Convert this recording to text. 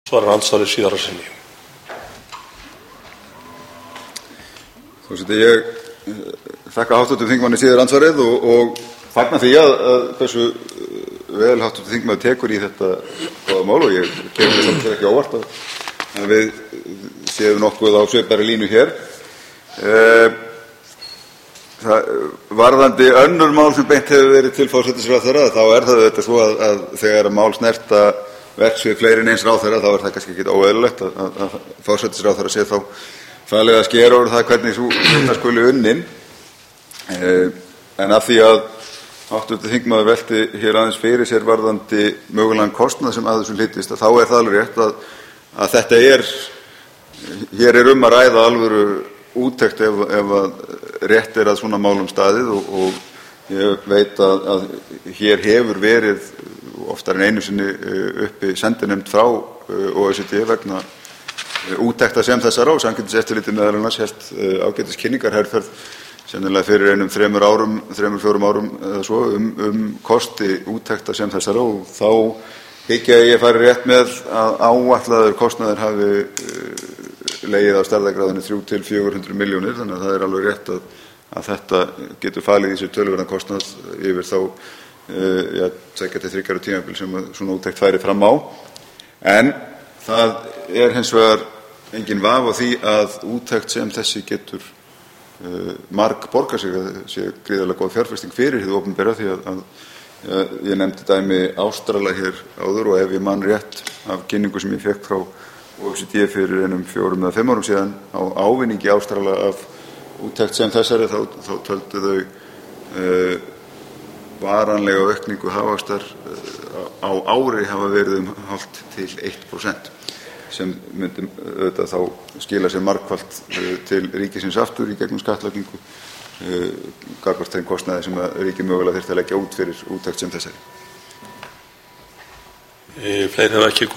Svarar andsvari síðar að sinni. Forseti, ég þakka hv. þingmanni síðar andsvarið og fagna því að hversu vel hv. þingmaður tekur í þetta góða mál og ég kemur samt ekki óvart að við séum nokkuð á svipaðri línu hér. Varðandi önnur mál sem beint hefur verið til forsætisráðherra, þá það auðvitað svo að þegar mál snerta verksvið fleiri en eins ráðherra, þá það kannski ekki óeðlilegt að forsætisráðherra sé þá falið að skera úr það hvernig sú vinna skuli unnin. En af því að hv. þingmaður velti hér aðeins fyrir sér varðandi mögulegan kostnað sem að þessu hlýtist, þá það alveg rétt að þetta hér að ræða alvöru úttekt ef að rétt að svona málum staðið og ég veit að hér hefur verið oftar en einu sinni uppi sendinefnd frá OECD vegna úttekta sem þessara og Samkeppniseftirlitið meðal annars hélt ágætis kynningarherferð sennilega fyrir 3-4 árum eða svo kosti úttekta sem þessara og þá hygg ég fari rétt með að áætlaður kostnaður hafi legið á stærðargráðunni 300–400 milljónir, þannig að það alveg rétt að þetta getur falið í sér töluverðan kostnað yfir þá 2–3 ára tímabil sem svona úttekt færi fram á. En það hins vegar engin vafi á því að úttekt sem þessi getur margborgað sig, að sé gríðarlega góð fjárfesting fyrir hið opinbera, því að ég nefndi dæmi Ástrala hér áður og ef ég man rétt af kynningu sem ég fékk frá OECD fyrir 4 eða 5 árum síðan á ávinningi Ástrala af úttekt sem þessari, þá töldu þau varanlega aukningu hagvaxtar á ári hafa verið hálft til 1%, sem myndi auðvitað þá skila sér margfalt til ríkisins aftur í gegnum skattlagningu gagnvart þeim kostnaði sem að ríkið mögulega þyrfti að leggja út fyrir úttekt sem þessari. Fleiri hafa ekki